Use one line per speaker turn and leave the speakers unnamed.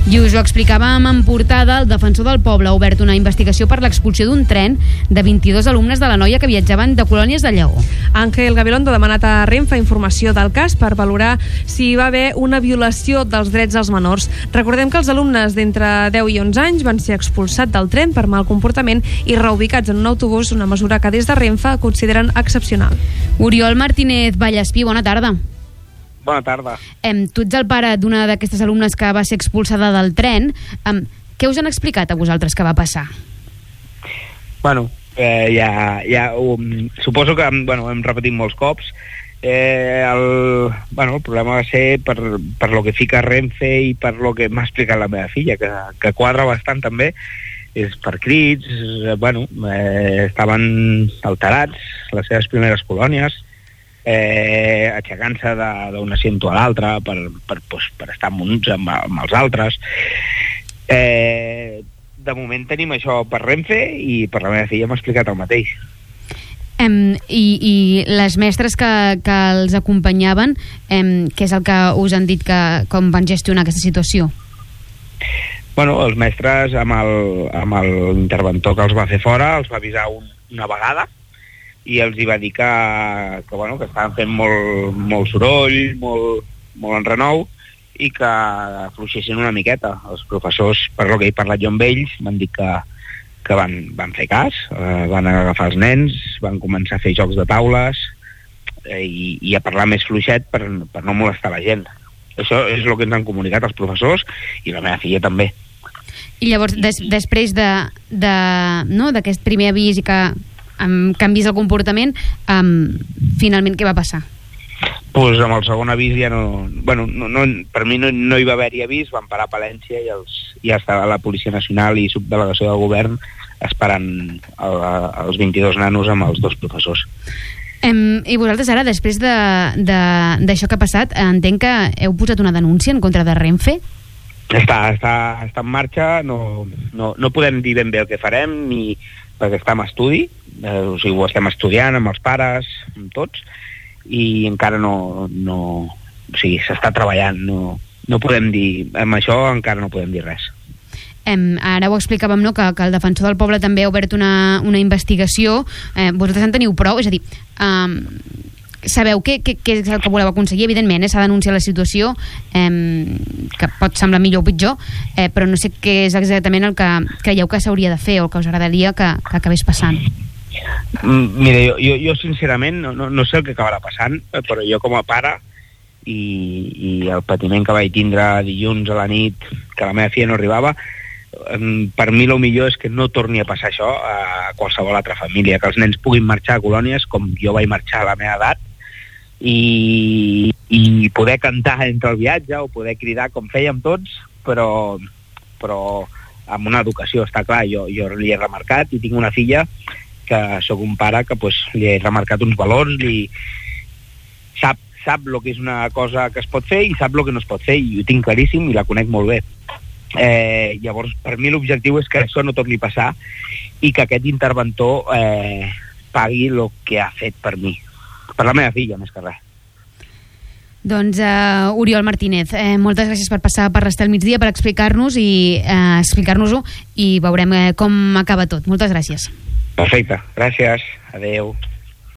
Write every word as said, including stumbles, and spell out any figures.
I us ho explicàvem en portada, el defensor del poble ha obert una investigació per l'expulsió d'un tren de vint-i-dos alumnes de la Noia que viatjaven de colònies de Lleó.
Ángel Gabilondo ha demanat a Renfe informació del cas per valorar si hi va haver una violació dels drets dels menors. Recordem que els alumnes d'entre deu i onze anys van ser expulsats del tren per mal comportament i reubicats en un autobús, una mesura que des de Renfe consideren excepcional.
Oriol Martínez Vallespí, bona tarda.
Bona tarda.
Em, tu ets el pare d'una d'aquestes alumnes que va ser expulsada del tren. Em, què us han explicat a vosaltres que va passar?
Bueno, eh, ja, ja um, suposo que bueno, hem repetit molts cops. Eh, el, bueno, el problema va ser per, per lo que fica Renfe i per lo que m'ha explicat la meva filla, que, que quadra bastant també. És per crits, eh, bueno, eh, estaven alterats, les seves primeres colònies, eh, aixecant-se d'un asiento a l'altre per, per, pues, per estar munts amb, amb els altres. Eh, de moment tenim això per Renfe i per la meva filla m'ha explicat el mateix.
Um, i, I les mestres que, que els acompanyaven, um, què és el que us han dit que, com van gestionar aquesta situació?
Bueno, els mestres amb el, amb l'interventor que els va fer fora els va avisar un, una vegada i els hi va dir que, que, bueno, que estaven fent molt, molt soroll, molt, molt enrenou i que afluixessin una miqueta. Els professors, per lo que he parlat jo amb ells, m'han dit que, que van, van fer cas, eh, van agafar els nens, van començar a fer jocs de taules eh, i, i a parlar més fluixet per, per no molestar la gent. Això és el que ens han comunicat els professors i la meva filla també.
I llavors, des, després de, de, no, d'aquest primer avís i que um, canvis el comportament, um, finalment què va passar?
Pues amb el segon avís ja no... Bueno, no, no, per mi no, no hi va haver-hi avís, van parar a Palència i els, ja estava la Policia Nacional i subdelegació del govern esperant el, els vint-i-dos nanos amb els dos professors.
Um, I vosaltres ara, després d'això que ha passat, entenc que heu posat una denúncia en contra de Renfe?
Està, està, està en marxa, no, no, no podem dir ben bé el que farem, ni perquè està en estudi, eh, o sigui, ho estem estudiant amb els pares, amb tots, i encara no... no o sigui, s'està treballant, no, no podem dir... Amb això encara no podem dir res.
Um, ara ho explicàvem, no?, que, que el defensor del poble també ha obert una, una investigació. Eh, vosaltres en teniu prou? És a dir, um, sabeu què, què, què és el que voleu aconseguir? Evidentment, eh, s'ha denunciat la situació, eh, que pot semblar millor o pitjor, eh, però no sé què és exactament el que creieu que s'hauria de fer o que us agradaria que, que acabés passant.
Mira, jo, jo, jo sincerament no, no, no sé el que acabarà passant, però jo com a pare i, i el patiment que vaig tindre dilluns a la nit, que la meva filla no arribava, per mi el millor és que no torni a passar això a qualsevol altra família, que els nens puguin marxar a colònies com jo vaig marxar a la meva edat i, i poder cantar entre el viatge o poder cridar com fèiem tots, però, però amb una educació, està clar. Jo, jo li he remarcat i tinc una filla que sóc un pare que pues, li he remarcat uns valors, li sap, sap el que és una cosa que es pot fer i sap el que no es pot fer, i ho tinc claríssim i la conec molt bé. Eh, llavors, per mi l'objectiu és que això no torni a passar i que aquest interventor eh, pagui el que ha fet per mi, per la meva filla, més que res.
Doncs uh, Oriol Martínez, eh, moltes gràcies per passar per l'Estar al migdia, per explicar-nos i eh, explicar-nos-ho i veurem eh, com acaba tot. Moltes gràcies.
Perfecte, gràcies, adeu.